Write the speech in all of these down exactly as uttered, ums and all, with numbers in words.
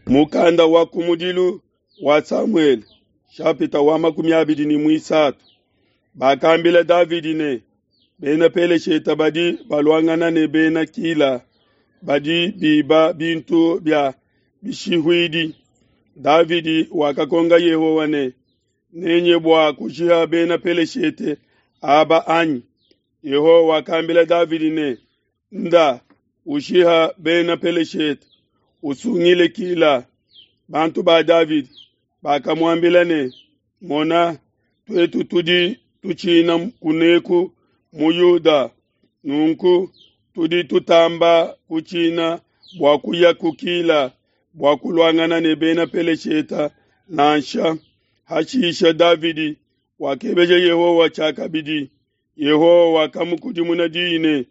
Mukanda wa kumudilu wa Samuel chapita wa makumi abiri ni mwisatu. Bakambila Davidi ne bena pele sheta badi balwangana ne bena kila badi biba bintu bya bishihwidi. Davidi wakakonga Yehowa ne nenye bwa kushiha bena pele shete aba anyi. Yehowa wakambila Davidi ne nda ushiha bena pele shete usungile kila bantu ba David bakamwambila ne mona twetu tudi tuchina kuneku muyuda nunku tudi tutamba kuchina bwakuya kukila bwakulwangana ne bena pelesheta nansha hashisha Davidi wakebeje Yehowa chakabidi. Yehowa wakamukudi munadine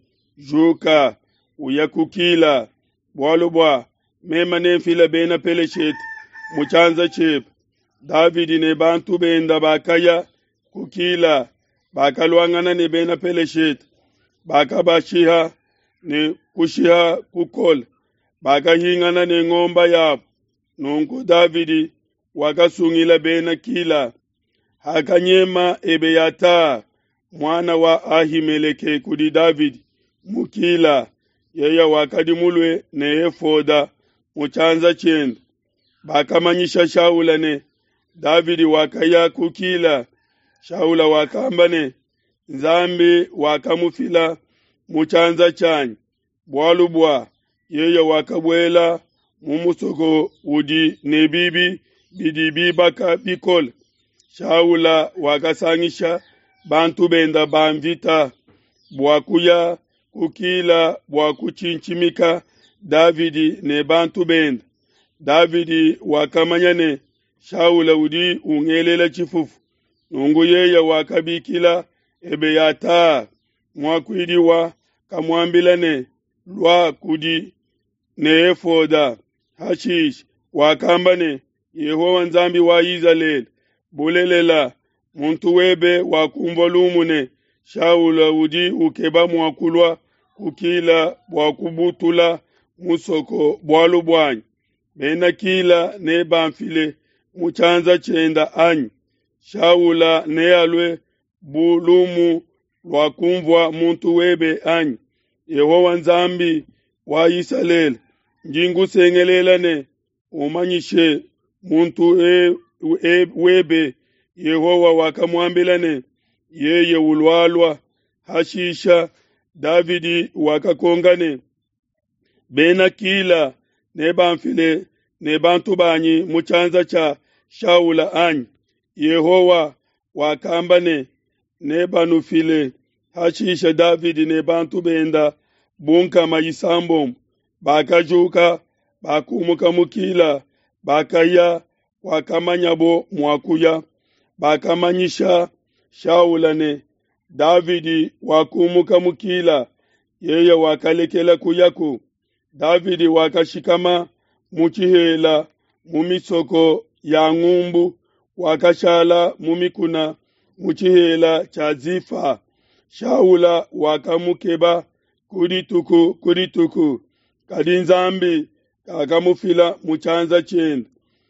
juka uyakukila bwalubwa mema nefila bena peleshet muchanza chep. Davidi ne bantu benda bakaya kukila bakalwangana ne bena peleshet bakabashiha ne kushiha kukol bakahingana ne ngomba yap nunku Davidi wakasungila bena kila hakanyema Ebeyata mwana wa Ahimeleke kudi Davidi mukila yeya wakadimulwe ne efoda muchanza chenda bakamanyisha Shaula ne Davidi wakaya kukila Shaula wakamba ne nzambi wakamufila muchanza chanyi bwalubwa yeya wakabwela mumusoko udi nebibi bidibi baka bikol. Shaula wakasangisha bantu benda bamvita bwakuya kukila bwakuchinchimika Davidi ne bantu benda. Davidi wakamanyane Shaula udi ungelela chifufu nungu yeya wakabikila Ebeyata mwakuidiwa kamwambilane lwa kudi ne efoda hashish wakambane Yehowa nzambi wa Israeli bulelela muntu webe wakumvolumune Shaula udi ukeba mwakulwa kukila bwakubutula musoko bwalubwanyi bena kila ne bamfile muchanza chenda anyi. Shaula ne alwe bulumu lwakumvwa muntu webe anyi. Yehowa nzambi wa Israeli njingu sengelela ne umanyishe muntu e, e, webe. Yehowa wakamwambila ne yeye ulwalwa hashisha Davidi wakakongane bena kila ne bamfile ne bantu banyi muchanza cha Shaula anyi. Yehowa wakambane ne banufile hashisha Davidi ne bantu benda bunka mayisambo bakajuka bakumuka mukila bakaya wakamanyabo mwakuya bakamanyisha Shaula ne Davidi wakumuka mukila yeye wakalekela kuyaku. Davidi wakashikama muchihela mumisoko ya ngumbu wakashala mumikuna muchihela cha Zifa. Shaula wakamukeba kudituku kudituku kadinzambi kakamufila muchanza chenda.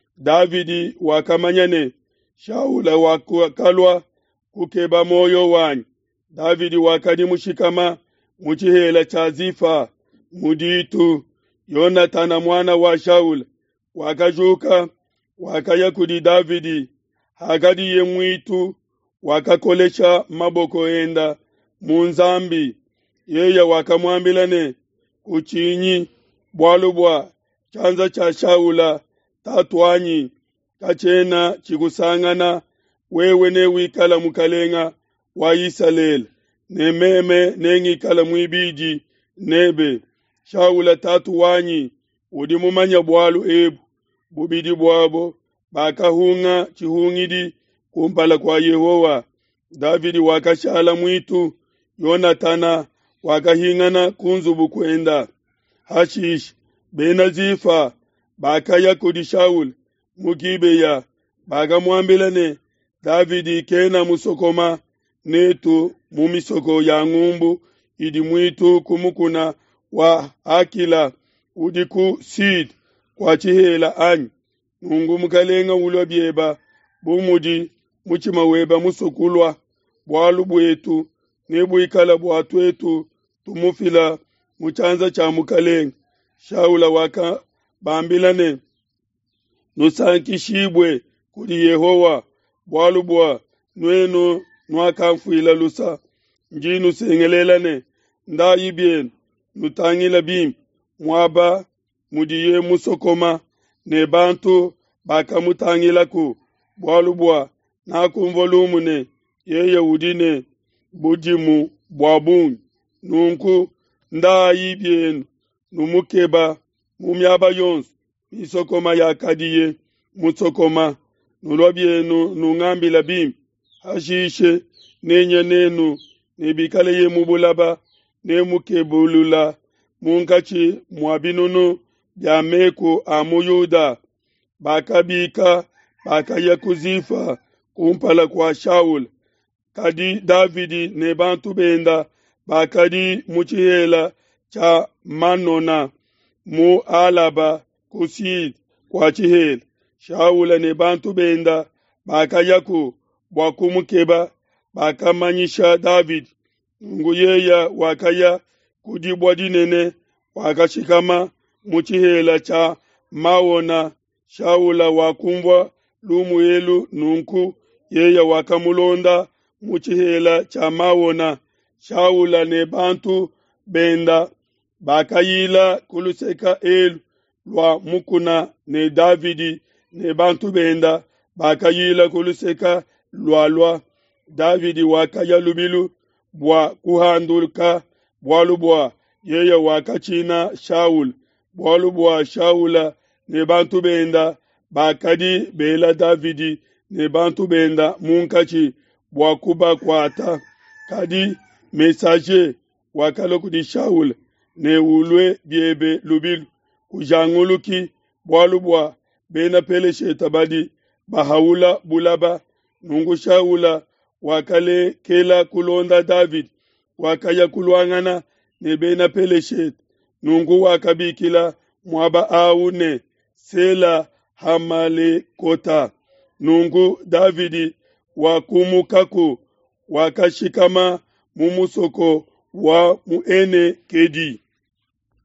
Davidi wakamanyane Shaula wakalwa kukeba moyo wanyi. Davidi wakadi mushikama muchihela cha Zifa muditu. Yonatana mwana wa Shaula wakajuka wakaya kudi Davidi hakadi ye mwitu wakakolesha maboko enda munzambi. Yeya wakamwambilane kuchinyi bwalubwa chanza cha Shaula tatwanyi kachena chikusangana wewe ne wikala mukalenga wa Israeli ne meme nengikala mwibiji nebe. Shaula tatu wanyi udi mumanya bwalu ebu bubidi bwabo bakahunga chihungidi kumpala kwa Yehowa. Davidi wakashala mwitu. Yonatana wakahingana kunzubu kwenda hashish bena Zifa bakaya kudi Shaul mukibeya bakamwambilane Davidi kena musokoma netu mumisoko ya ngumbu idi mwitu kumukuna wa Akila udiku Sid kwa chihela anyi nungu mukalenga ulo bieba bumudi muchima weba musukulwa bwalu bwetu nebuikala bwatu etu tumufila muchanza cha mukalenga shaula waka bambilane nusankishibwe kuli Yehowa bwalu bwa nwenu nwakamfuila lusa njinu sengelelane nda yibien nutangila bim mwaba mudiye musokoma ne bantu baka mutangila ku bwalu bwa na kumvolumu ne ye Yahudi ne bujimu bwabun nunku nda yibien numukeba mumyaba yons isokoma ya kadiye musokoma nulobienu nungambila bim hashishe nenye nenu nebikale ye mubulaba ne mukebulula munkachi mwabinunu byameku amuyuda bakabika bakaya kuzifa kumpala kwa Shaul kadi Davidi ne bantu benda bakadi muchihela cha manona mu alaba kusid kwa chihela Shaula ne bantu benda bakayaku bwakumukeba bakamanyisha David nguyeya wakaya kudibwa dinene wakashikama muchihela cha mawona Shaula wakumva lumuyelu nunku yeya wakamulonda muchihela cha mawona Shaula ne bantu benda bakayila kuluseka elu lwa mukuna ne Davidi ne bantu benda bakayila kuluseka lwa lwa Davidi wakaya lubilu bwa kuhandulka bwalu bwa yeya wakachina Shaul bwalu bwa Shaula ne bantu benda bakadi bela Davidi ne bantu benda munkachi bwa kuba kwata kadi mesaje wakalo kudi Shaul ne ulwe biebe lubilu kujanguluki bwalu bwa bena pele shetabadi bahawula bulaba nungu Shaula wakale kela kulonda David wakaya kulwangana ne bena pele shet nungu wakabikila mwaba aune sela hamale kota nungu Davidi wakumukaku wakashikama mumusoko wa muene kedi